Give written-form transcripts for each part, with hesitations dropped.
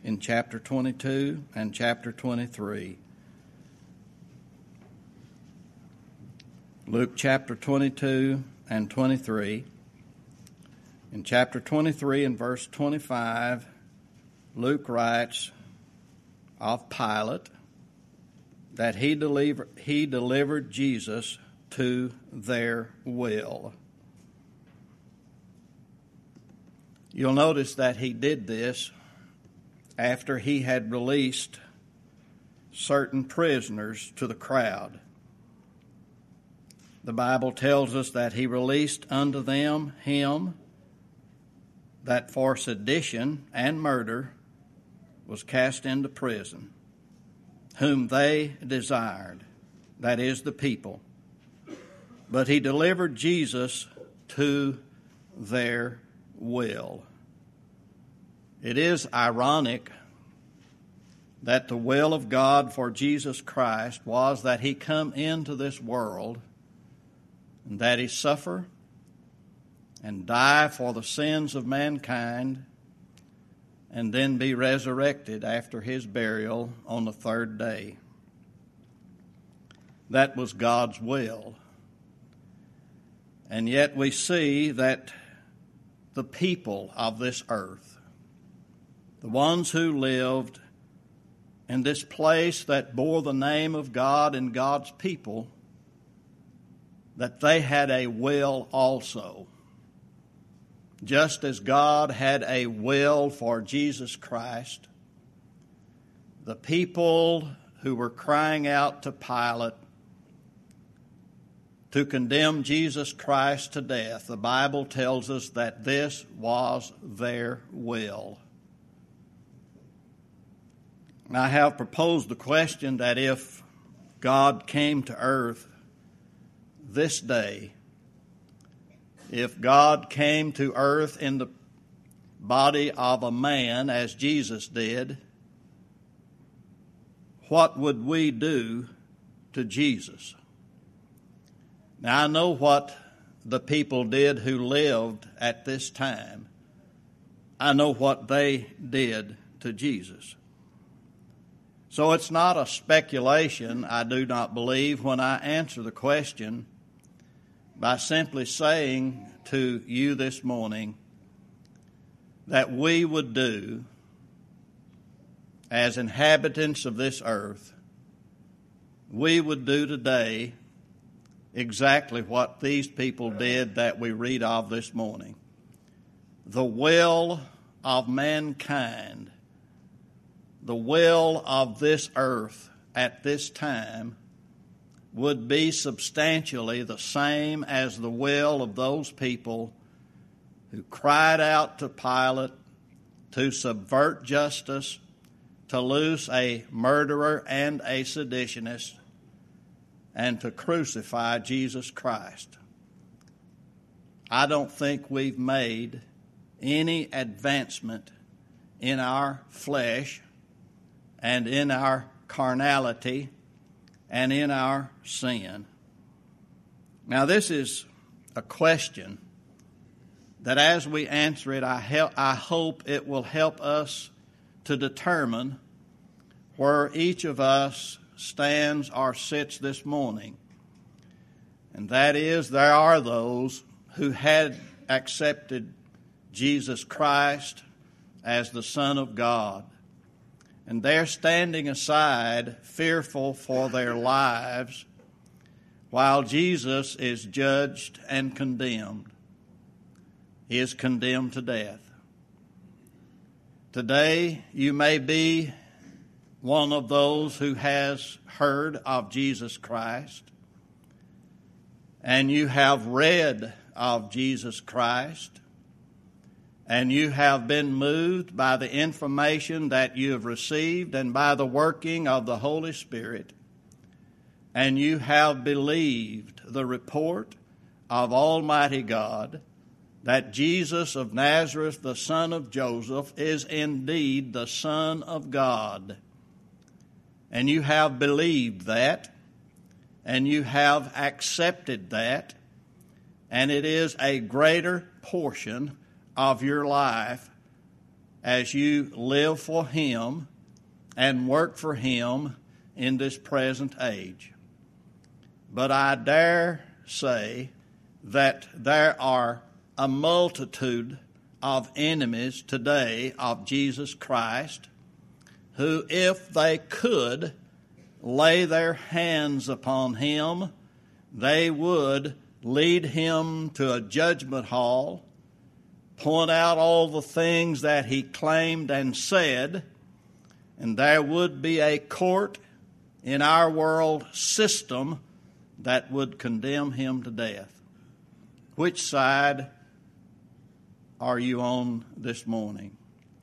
in chapter 22 and chapter 23. Luke chapter 22 and 23. In chapter 23 and verse 25, Luke writes of Pilate that he delivered Jesus to their will. You'll notice that he did this after he had released certain prisoners to the crowd. The Bible tells us that he released unto them him that for sedition and murder was cast into prison, whom they desired, that is, the people. But he delivered Jesus to their will. It is ironic that the will of God for Jesus Christ was that he come into this world and that he suffer and die for the sins of mankind and then be resurrected after his burial on the third day. That was God's will. And yet we see that the people of this earth, the ones who lived in this place that bore the name of God and God's people, that they had a will also. Just as God had a will for Jesus Christ, the people who were crying out to Pilate to condemn Jesus Christ to death, the Bible tells us that this was their will. I have proposed the question that if God came to earth this day, if God came to earth in the body of a man as Jesus did, what would we do to Jesus? Now, I know what the people did who lived at this time. I know what they did to Jesus. So it's not a speculation, I do not believe, when I answer the question by simply saying to you this morning that we would do, as inhabitants of this earth, we would do today exactly what these people did that we read of this morning. The will of mankind, the will of this earth at this time would be substantially the same as the will of those people who cried out to Pilate to subvert justice, to loose a murderer and a seditionist, and to crucify Jesus Christ. I don't think we've made any advancement in our flesh and in our carnality and in our sin. Now, this is a question that as we answer it, I hope it will help us to determine where each of us stands or sits this morning. And that is, there are those who had accepted Jesus Christ as the Son of God. And they're standing aside, fearful for their lives, while Jesus is judged and condemned. He is condemned to death. Today, you may be one of those who has heard of Jesus Christ, and you have read of Jesus Christ, and you have been moved by the information that you have received and by the working of the Holy Spirit, and you have believed the report of Almighty God that Jesus of Nazareth, the son of Joseph, is indeed the Son of God. And you have believed that, and you have accepted that, and it is a greater portion of your life as you live for Him and work for Him in this present age. But I dare say that there are a multitude of enemies today of Jesus Christ who, if they could lay their hands upon Him, they would lead Him to a judgment hall, point out all the things that He claimed and said, and there would be a court in our world system that would condemn Him to death. Which side are you on this morning?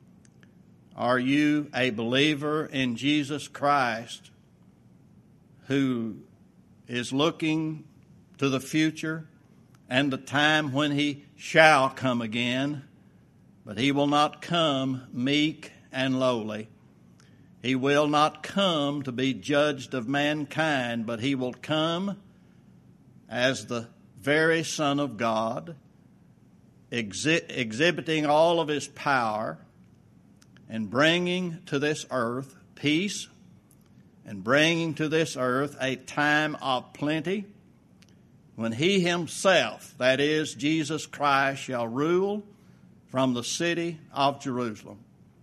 Are you a believer in Jesus Christ who is looking to the future and the time when He shall come again, but He will not come meek and lowly. He will not come to be judged of mankind, but He will come as the very Son of God, exhibiting all of His power and bringing to this earth peace and bringing to this earth a time of plenty when He Himself, that is, Jesus Christ, shall rule from the city of Jerusalem.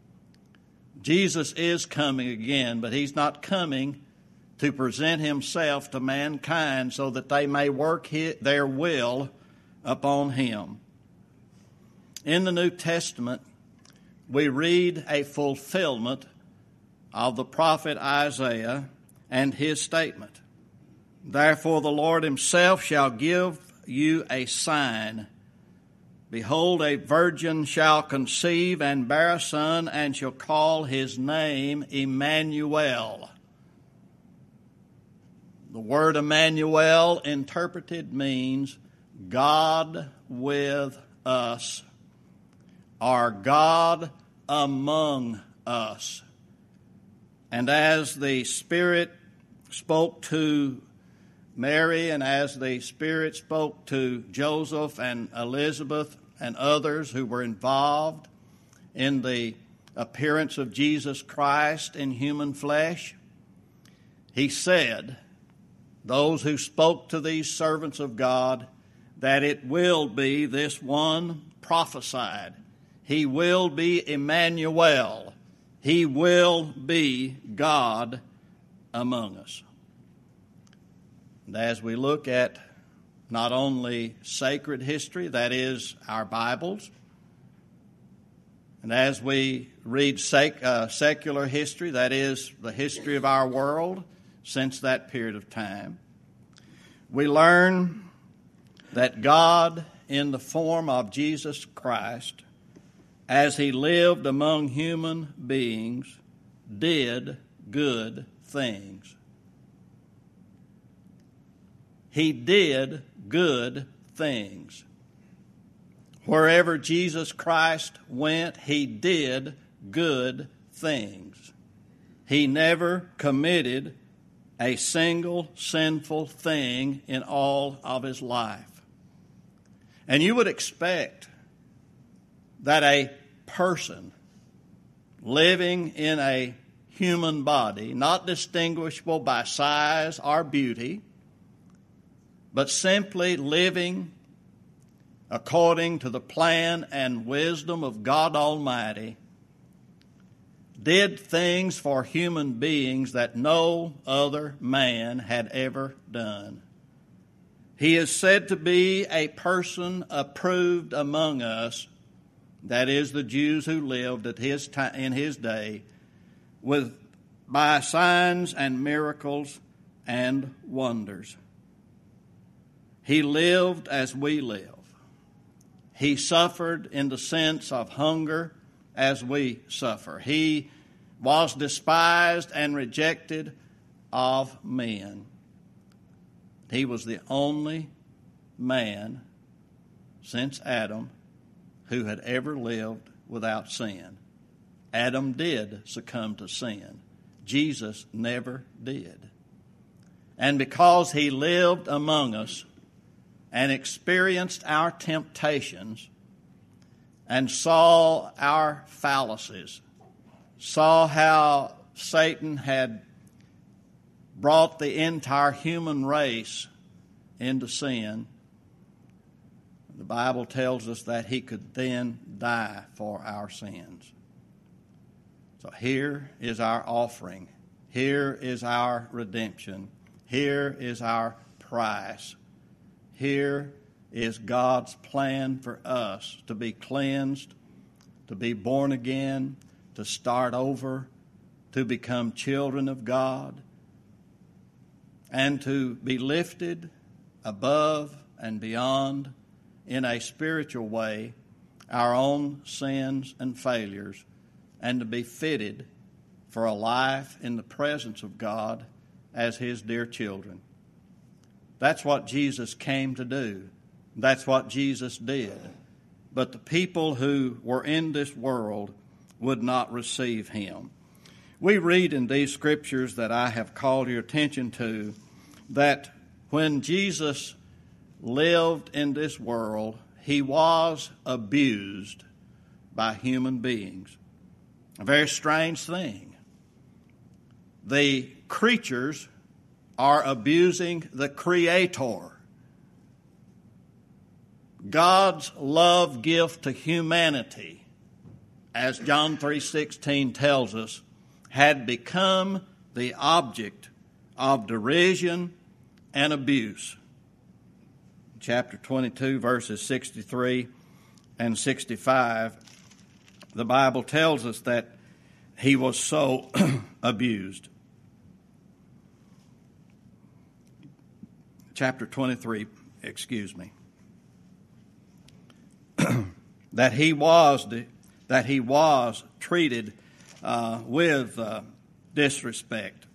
Jesus is coming again, but He's not coming to present Himself to mankind so that they may work their will upon Him. In the New Testament, we read a fulfillment of the prophet Isaiah and his statement. Therefore the Lord Himself shall give you a sign. Behold, a virgin shall conceive and bear a son, and shall call his name Emmanuel. The word Emmanuel interpreted means God with us, or God among us. And as the Spirit spoke to Mary, and as the Spirit spoke to Joseph and Elizabeth and others who were involved in the appearance of Jesus Christ in human flesh, He said, those who spoke to these servants of God, that it will be this one prophesied. He will be Emmanuel. He will be God among us. And as we look at not only sacred history, that is our Bibles, and as we read secular history, that is the history of our world since that period of time, we learn that God, in the form of Jesus Christ, as He lived among human beings, did good things. He did good things. Wherever Jesus Christ went, He did good things. He never committed a single sinful thing in all of His life. And you would expect that a person living in a human body, not distinguishable by size or beauty, but simply living according to the plan and wisdom of God Almighty, did things for human beings that no other man had ever done. He is said to be a person approved among us, that is, the Jews who lived at his time, in His day, by signs and miracles and wonders. He lived as we live. He suffered in the sense of hunger as we suffer. He was despised and rejected of men. He was the only man since Adam who had ever lived without sin. Adam did succumb to sin. Jesus never did. And because He lived among us and experienced our temptations, and saw our fallacies, saw how Satan had brought the entire human race into sin, the Bible tells us that he could then die for our sins. So here is our offering. Here is our redemption. Here is our price. Here is God's plan for us to be cleansed, to be born again, to start over, to become children of God, and to be lifted above and beyond in a spiritual way our own sins and failures, and to be fitted for a life in the presence of God as His dear children. That's what Jesus came to do. That's what Jesus did. But the people who were in this world would not receive Him. We read in these scriptures that I have called your attention to that when Jesus lived in this world, He was abused by human beings. A very strange thing. The creatures are abusing the Creator. God's love gift to humanity, as John 3:16 tells us, had become the object of derision and abuse. Chapter 22, verses 63 and 65, the Bible tells us that He was so abused. Chapter 23, that he was treated with disrespect.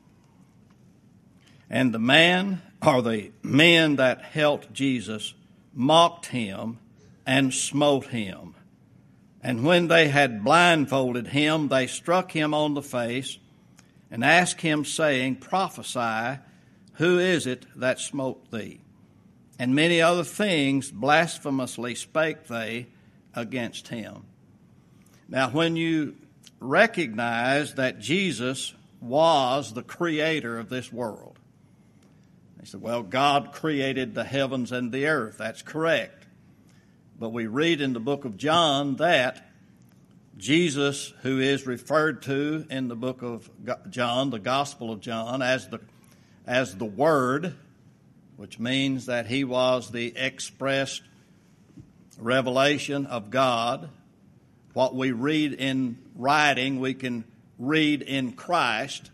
And the men that helped Jesus mocked Him and smote Him. And when they had blindfolded Him, they struck Him on the face and asked Him, saying, Prophesy, who is it that smote thee? And many other things blasphemously spake they against Him. Now, when you recognize that Jesus was the creator of this world, they said, well, God created the heavens and the earth. That's correct. But we read in the book of John that Jesus, who is referred to in the book of John, the Gospel of John, as the Word, which means that He was the expressed revelation of God. What we read in writing, we can read in Christ.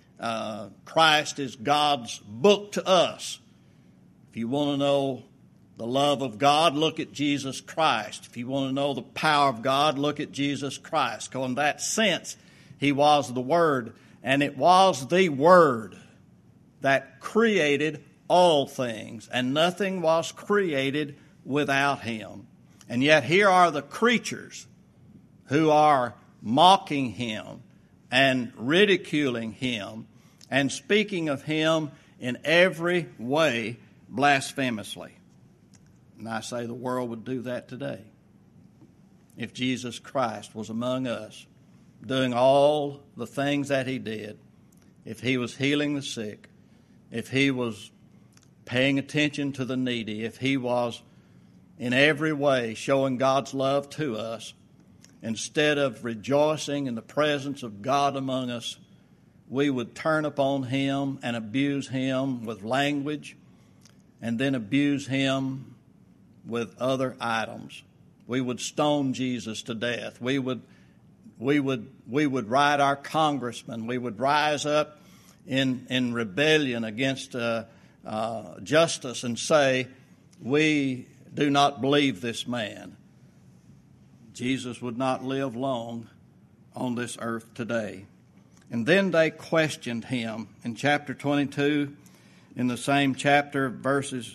Christ is God's book to us. If you want to know the love of God, look at Jesus Christ. If you want to know the power of God, look at Jesus Christ. So in that sense, He was the Word, and it was the Word that created all things, and nothing was created without Him. And yet here are the creatures who are mocking Him and ridiculing Him and speaking of Him in every way blasphemously. And I say the world would do that today if Jesus Christ was among us, doing all the things that He did, if He was healing the sick, if He was paying attention to the needy, if He was in every way showing God's love to us. Instead of rejoicing in the presence of God among us, we would turn upon Him and abuse Him with language, and then abuse Him with other items. We would stone Jesus to death. We would write our congressmen. We would rise up in rebellion against justice and say, we do not believe this man. Jesus would not live long on this earth today. And then they questioned Him. In chapter 22, in the same chapter, verses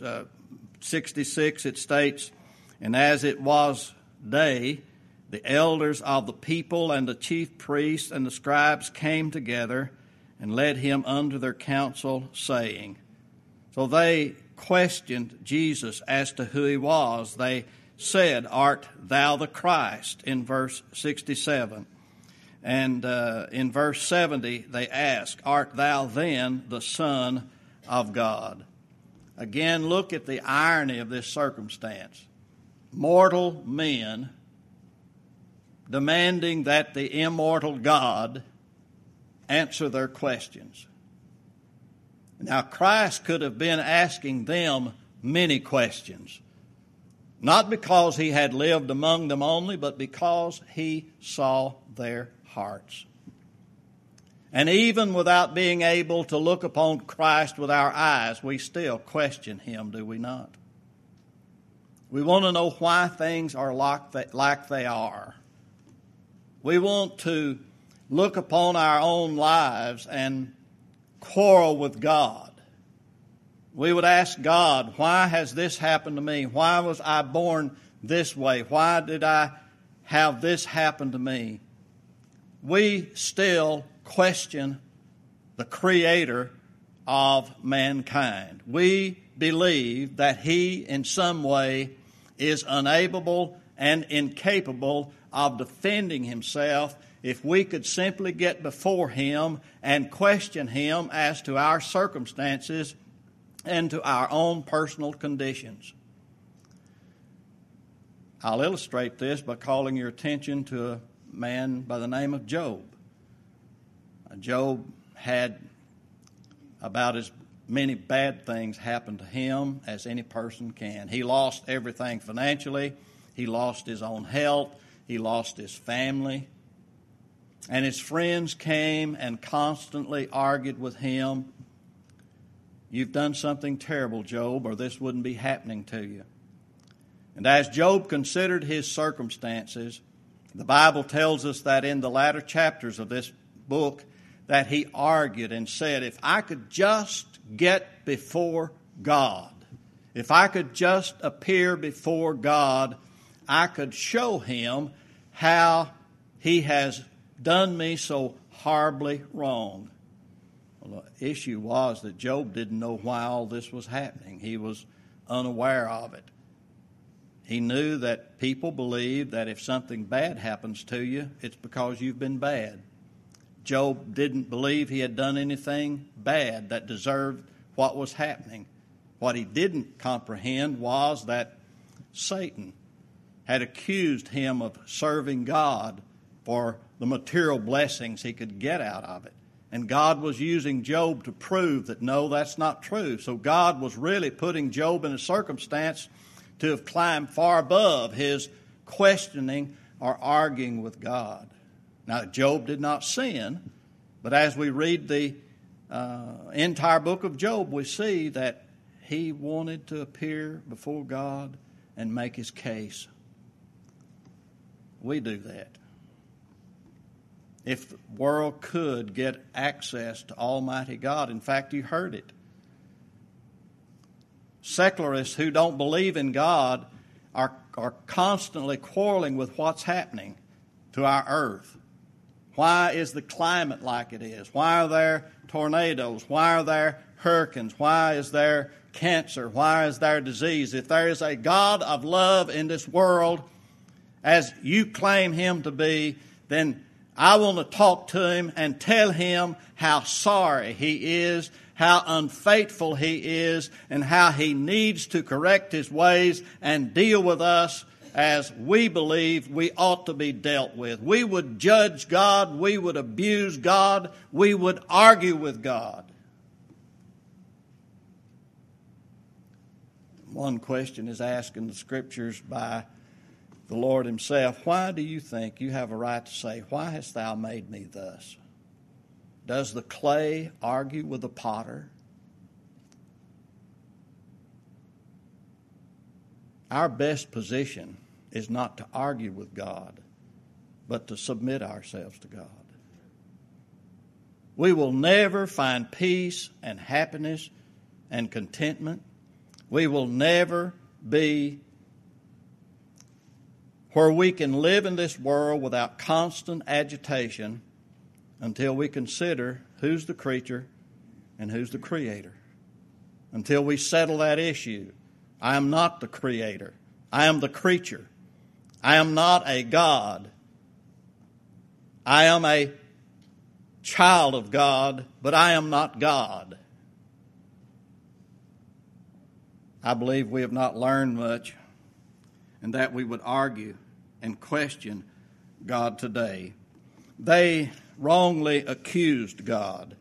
66, it states, And as it was day, the elders of the people and the chief priests and the scribes came together and led Him under their counsel, saying. So they questioned Jesus as to who He was. They said, "Art thou the Christ?" in verse 67. And in verse 70, they ask, "Art thou then the Son of God?" Again, look at the irony of this circumstance. Mortal men demanding that the immortal God answer their questions. Now, Christ could have been asking them many questions, not because he had lived among them only, but because he saw their hearts. And even without being able to look upon Christ with our eyes, we still question him, do we not? We want to know why things are like they are. We want to look upon our own lives and quarrel with God. We would ask God, why has this happened to me? Why was I born this way? Why did I have this happen to me? We still question the Creator of mankind. We believe that he, in some way, is unable and incapable of defending himself if we could simply get before him and question him as to our circumstances and to our own personal conditions. I'll illustrate this by calling your attention to a man by the name of Job. Job had about as many bad things happen to him as any person can. He lost everything financially. He lost his own health. He lost his family. And his friends came and constantly argued with him. "You've done something terrible, Job, or this wouldn't be happening to you." And as Job considered his circumstances, the Bible tells us that in the latter chapters of this book, that he argued and said, if I could just get before God, if I could just appear before God, I could show him how he has done me so horribly wrong. Well, the issue was that Job didn't know why all this was happening. He was unaware of it. He knew that people believe that if something bad happens to you, it's because you've been bad. Job didn't believe he had done anything bad that deserved what was happening. What he didn't comprehend was that Satan had accused him of serving God for the material blessings he could get out of it. And God was using Job to prove that, no, that's not true. So God was really putting Job in a circumstance to have climbed far above his questioning or arguing with God. Now, Job did not sin, but as we read the entire book of Job, we see that he wanted to appear before God and make his case. We do that. If the world could get access to Almighty God, in fact, you heard it. Secularists who don't believe in God are constantly quarreling with what's happening to our earth. Why is the climate like it is? Why are there tornadoes? Why are there hurricanes? Why is there cancer? Why is there disease? If there is a God of love in this world, as you claim him to be, then I want to talk to him and tell him how sorry he is, how unfaithful he is, and how he needs to correct his ways and deal with us as we believe we ought to be dealt with. We would judge God. We would abuse God. We would argue with God. One question is asked in the Scriptures by the Lord himself. Why do you think you have a right to say, why hast thou made me thus? Does the clay argue with the potter? Our best position is not to argue with God, but to submit ourselves to God. We will never find peace and happiness and contentment. We will never be where we can live in this world without constant agitation until we consider who's the creature and who's the creator. Until we settle that issue. I am not the creator. I am the creature. I am not a God. I am a child of God, but I am not God. I believe we have not learned much, and that we would argue and question God today. They wrongly accused God.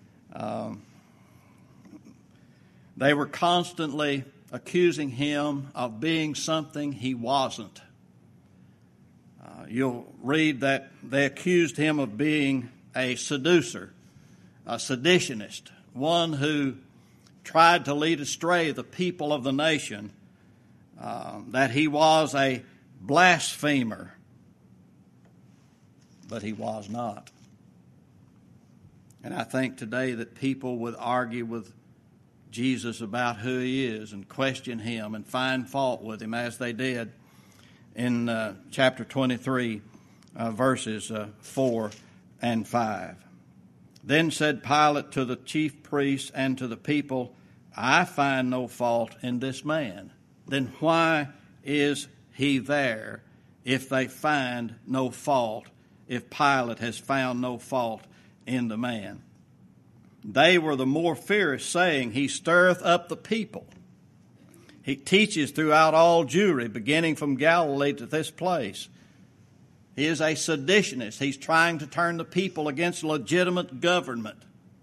They were constantly accusing him of being something he wasn't. You'll read that they accused him of being a seducer, a seditionist, one who tried to lead astray the people of the nation, that he was a blasphemer, but he was not. And I think today that people would argue with Jesus about who he is and question him and find fault with him, as they did in chapter 23, verses 4 and 5. Then said Pilate to the chief priests and to the people, I find no fault in this man. Then why is he there if they find no fault, if Pilate has found no fault in the man? They were the more fierce, saying, he stirreth up the people. He teaches throughout all Jewry, beginning from Galilee to this place. He is a seditionist. He's trying to turn the people against legitimate government.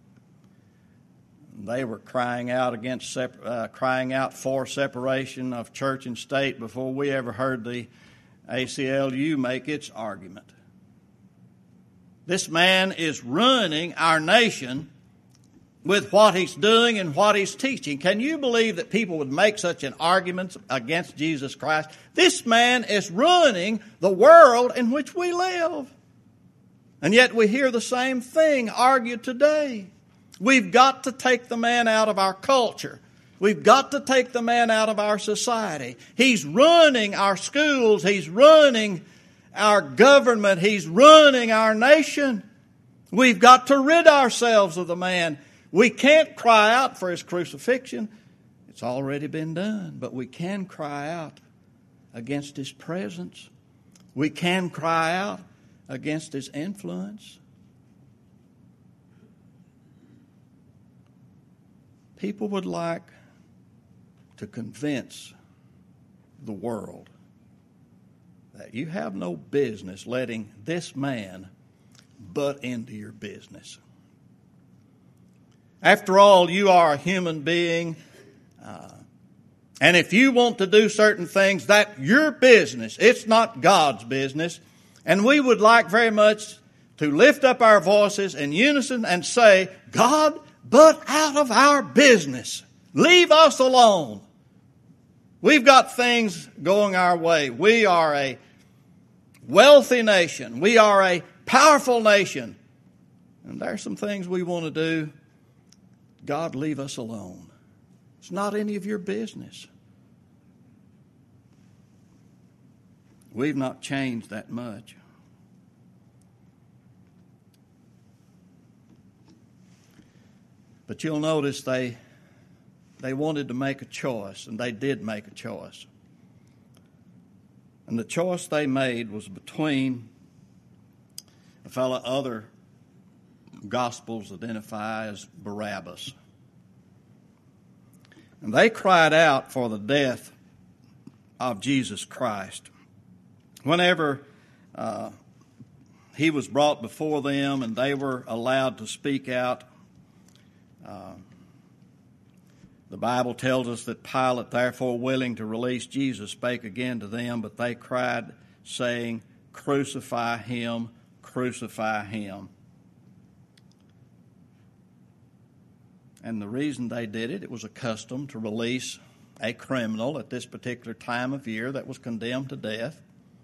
They were crying out for separation of church and state before we ever heard the ACLU make its argument. This man is ruining our nation with what he's doing and what he's teaching. Can you believe that people would make such an argument against Jesus Christ? This man is ruining the world in which we live. And yet we hear the same thing argued today. We've got to take the man out of our culture. We've got to take the man out of our society. He's ruining our schools. He's ruining our government. He's ruining our nation. We've got to rid ourselves of the man. We can't cry out for his crucifixion. It's already been done. But we can cry out against his presence. We can cry out against his influence. People would like to convince the world that you have no business letting this man butt into your business. After all, you are a human being, and if you want to do certain things, that's your business. It's not God's business. And we would like very much to lift up our voices in unison and say, God, butt out of our business. Leave us alone. We've got things going our way. We are a wealthy nation. We are a powerful nation. And there's some things we want to do. God, leave us alone. It's not any of your business. We've not changed that much. But you'll notice they wanted to make a choice, and they did make a choice. And the choice they made was between a fellow other Gospels identify as Barabbas. And they cried out for the death of Jesus Christ. Whenever he was brought before them and they were allowed to speak out, the Bible tells us that Pilate, therefore willing to release Jesus, spake again to them, but they cried, saying, Crucify him, crucify him. And the reason they did it, it was a custom to release a criminal at this particular time of year that was condemned to death.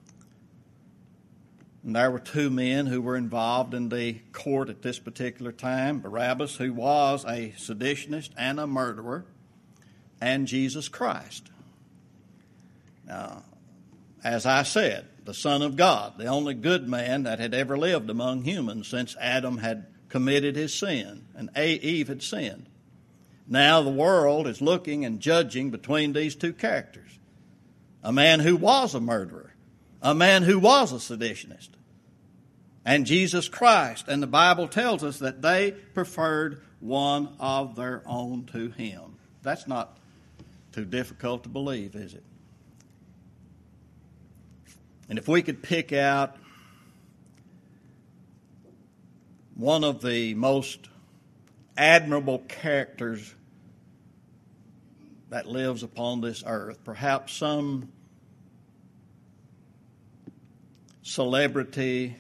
And there were two men who were involved in the court at this particular time, Barabbas, who was a seditionist and a murderer, and Jesus Christ. Now, as I said, the Son of God, the only good man that had ever lived among humans since Adam had committed his sin and Eve had sinned. Now the world is looking and judging between these two characters. a man who was a murderer, a man who was a seditionist, and Jesus Christ. And the Bible tells us that they preferred one of their own to him. That's not too difficult to believe, is it? And if we could pick out one of the most admirable characters that lives upon this earth, perhaps some celebrity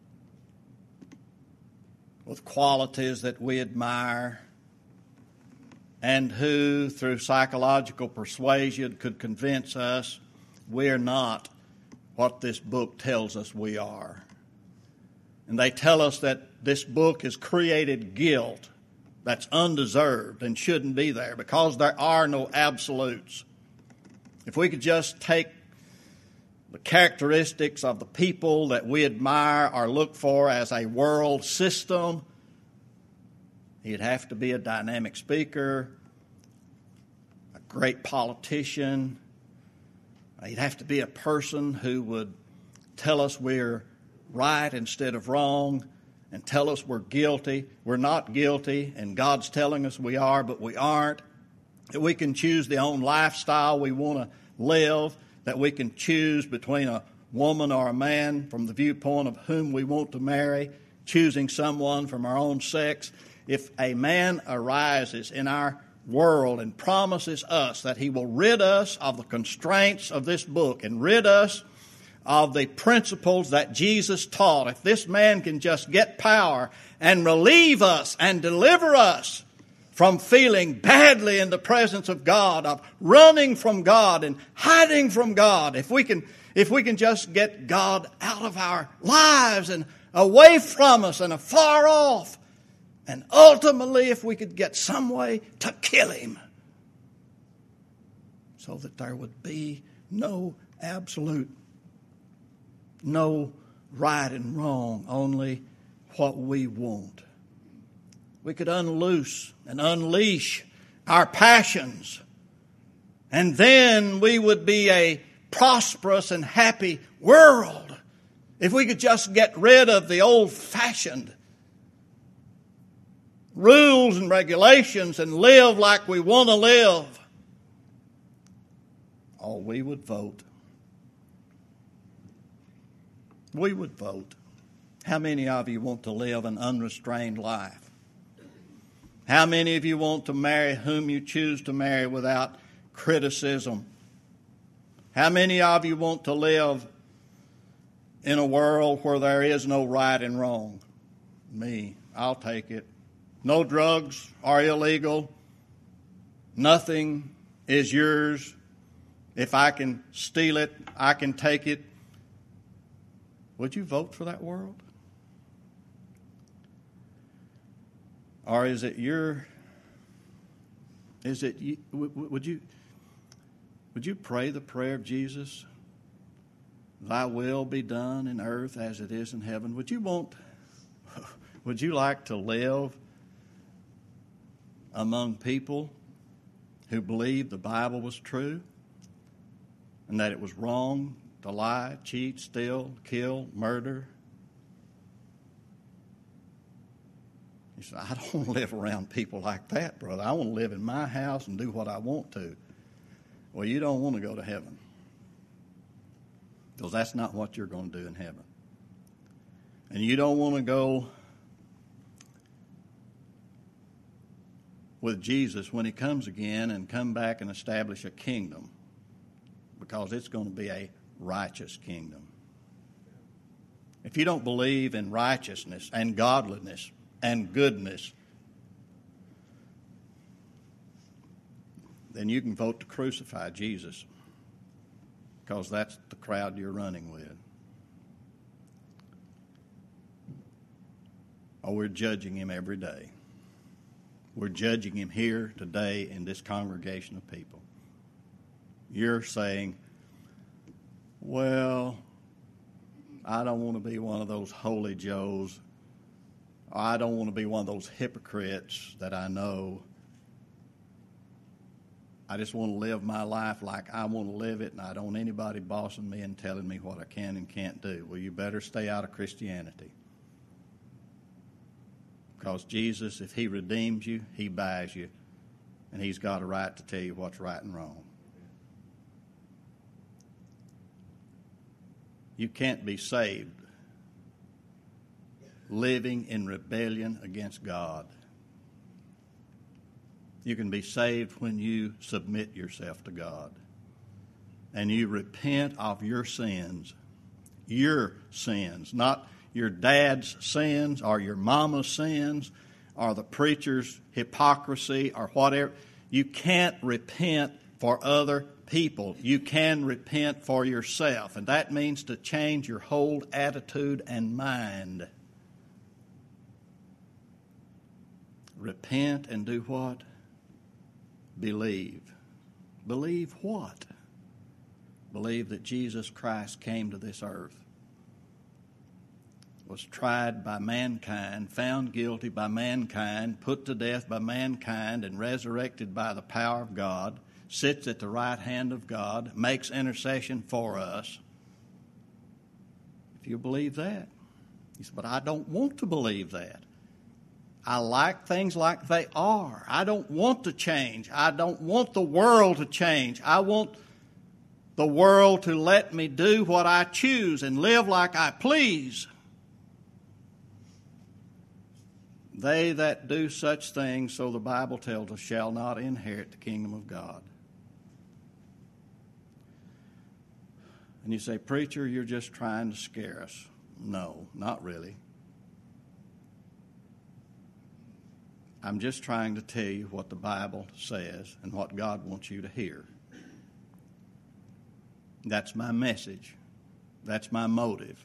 with qualities that we admire, and who, through psychological persuasion, could convince us we're not what this book tells us we are. And they tell us that this book has created guilt that's undeserved and shouldn't be there because there are no absolutes. If we could just take the characteristics of the people that we admire or look for as a world system, he'd have to be a dynamic speaker, a great politician. He'd have to be a person who would tell us we're right instead of wrong and tell us we're guilty. We're not guilty, and God's telling us we are, but we aren't. That we can choose the own lifestyle we want to live, that we can choose between a woman or a man from the viewpoint of whom we want to marry, choosing someone from our own sex. If a man arises in our world and promises us that he will rid us of the constraints of this book and rid us of the principles that Jesus taught, if this man can just get power and relieve us and deliver us from feeling badly in the presence of God, of running from God and hiding from God, if we can just get God out of our lives and away from us and afar off, and ultimately if we could get some way to kill him so that there would be no absolute, no right and wrong, only what we want. We could unloose and unleash our passions, and then we would be a prosperous and happy world if we could just get rid of the old-fashioned rules and regulations and live like we want to live. Oh, we would vote. We would vote. How many of you want to live an unrestrained life? How many of you want to marry whom you choose to marry without criticism? How many of you want to live in a world where there is no right and wrong? Me, I'll take it. No drugs are illegal. Nothing is yours. If I can steal it, I can take it. Would you vote for that world? Or is it would you pray the prayer of Jesus? Thy will be done in earth as it is in heaven. Would you like to live among people who believed the Bible was true and that it was wrong to lie, cheat, steal, kill, murder? You say, I don't want to live around people like that, brother. I want to live in my house and do what I want to. Well, you don't want to go to heaven, because that's not what you're going to do in heaven. And you don't want to go with Jesus when he comes again and come back and establish a kingdom, because it's going to be a righteous kingdom. If you don't believe in righteousness and godliness and goodness, then you can vote to crucify Jesus, because that's the crowd you're running with. Or we're judging him every day. We're judging him here today in this congregation of people. You're saying, well, I don't want to be one of those holy Joes. I don't want to be one of those hypocrites that I know. I just want to live my life like I want to live it, and I don't want anybody bossing me and telling me what I can and can't do. Well, you better stay out of Christianity. Because Jesus, if he redeems you, he buys you, and he's got a right to tell you what's right and wrong. You can't be saved living in rebellion against God. You can be saved when you submit yourself to God and you repent of your sins, not your dad's sins or your mama's sins or the preacher's hypocrisy or whatever. You can't repent for other people. You can repent for yourself, and that means to change your whole attitude and mind. Repent and do what? Believe. Believe what? Believe that Jesus Christ came to this earth, was tried by mankind, found guilty by mankind, put to death by mankind, and resurrected by the power of God, sits at the right hand of God, makes intercession for us. If you believe that. You say, but I don't want to believe that. I like things like they are. I don't want to change. I don't want the world to change. I want the world to let me do what I choose and live like I please. They that do such things, so the Bible tells us, shall not inherit the kingdom of God. And you say, preacher, you're just trying to scare us. No, not really. I'm just trying to tell you what the Bible says and what God wants you to hear. That's my message. That's my motive.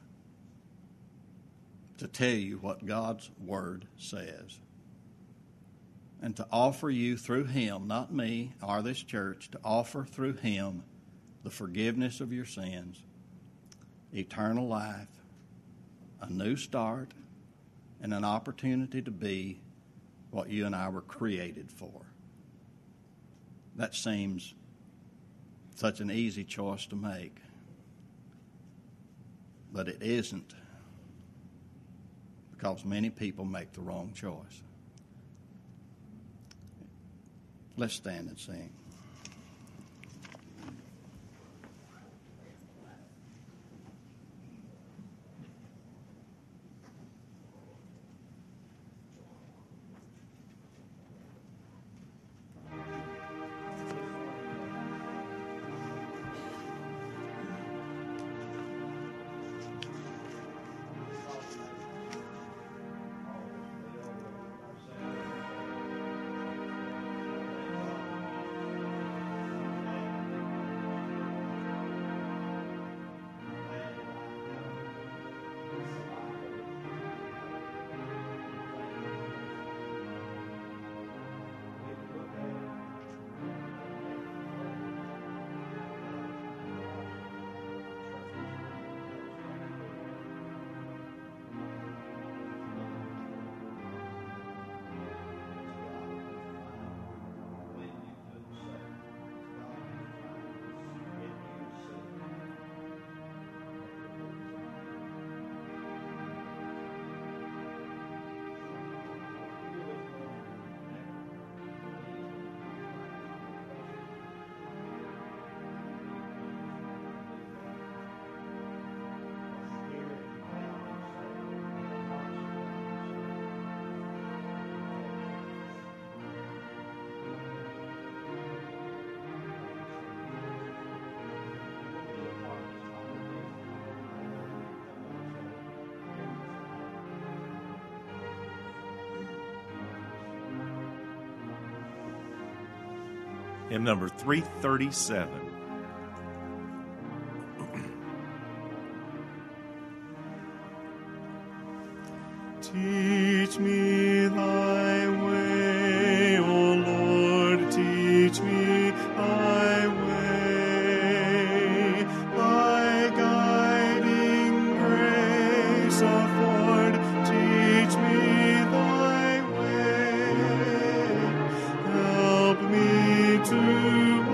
To tell you what God's Word says. And to offer you through Him, not me or this church, to offer through Him the forgiveness of your sins, eternal life, a new start, and an opportunity to be what you and I were created for. That seems such an easy choice to make. But it isn't, because many people make the wrong choice. Let's stand and sing. Hymn number 337. Teach me thy way, O Lord, teach me thy way. Thy guiding grace afford, teach me thy way. Help me to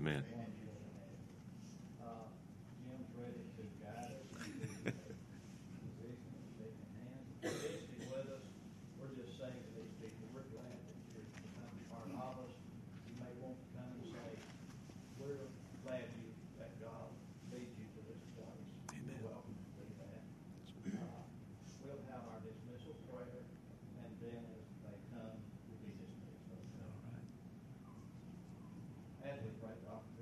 Amen. Jim's ready to guide us into the position of shaking hands. Visiting with us, we're just saying to these people, we're glad that you're becoming part of us. You may want to come and say, we're glad that God lead you to this place. Amen. You're welcome to do that. We'll have our dismissal prayer, and then as they come, we'll be dismissed. All right. As we pray, Dr.